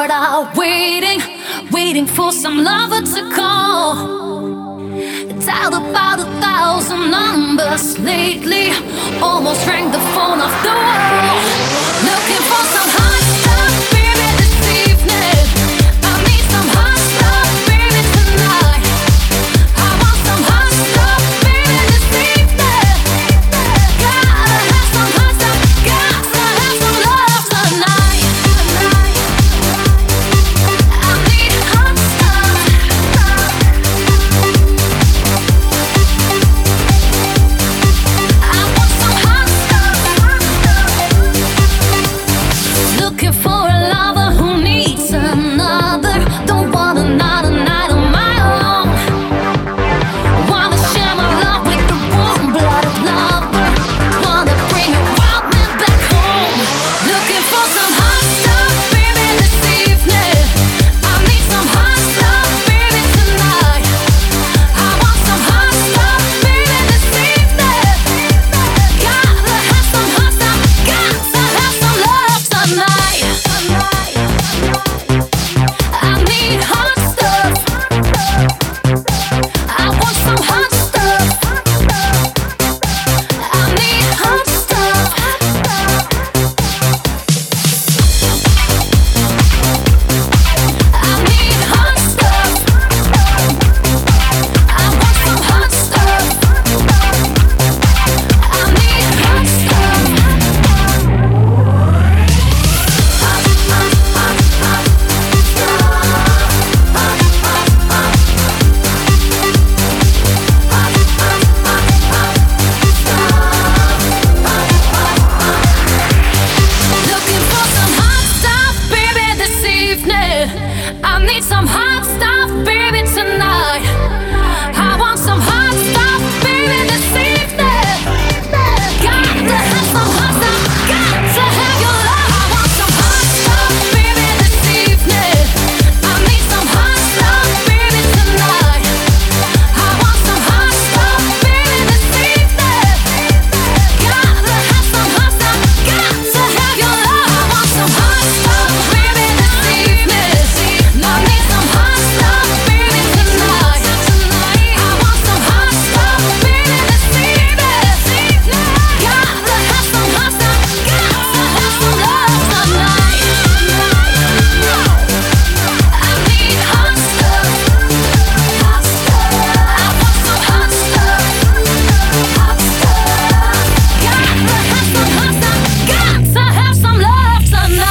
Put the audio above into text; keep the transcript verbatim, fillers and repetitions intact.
heart are waiting, waiting for some lover to call. Dialed about a thousand numbers lately, almost rang the phone off the wall. Looking for some hot stuff, baby, this evening. I need some hot stuff, baby, tonight. I want some hot stuff, baby, this evening. Gotta have some hot stuff, gotta have some love tonight. I need hot stuff. I want some hot stuff. Looking for a lover who needs another. Don't want another night on my own. Wanna share my love with the warm-blooded lover. Wanna bring a wild man back home. Looking for some hot stuff, baby, this evening. I need some hot stuff, baby, tonight. I want some hot stuff, baby, this evening. Gotta have some hot stuff, gotta have some love tonight. I need hot stuff. I want some hot stuff. I need hot stuff. I need hot stuff. I want some hot stuff. I need hot stuff. Looking for some hot stuff, baby, this evening. I need some hot stuff, baby, tonight.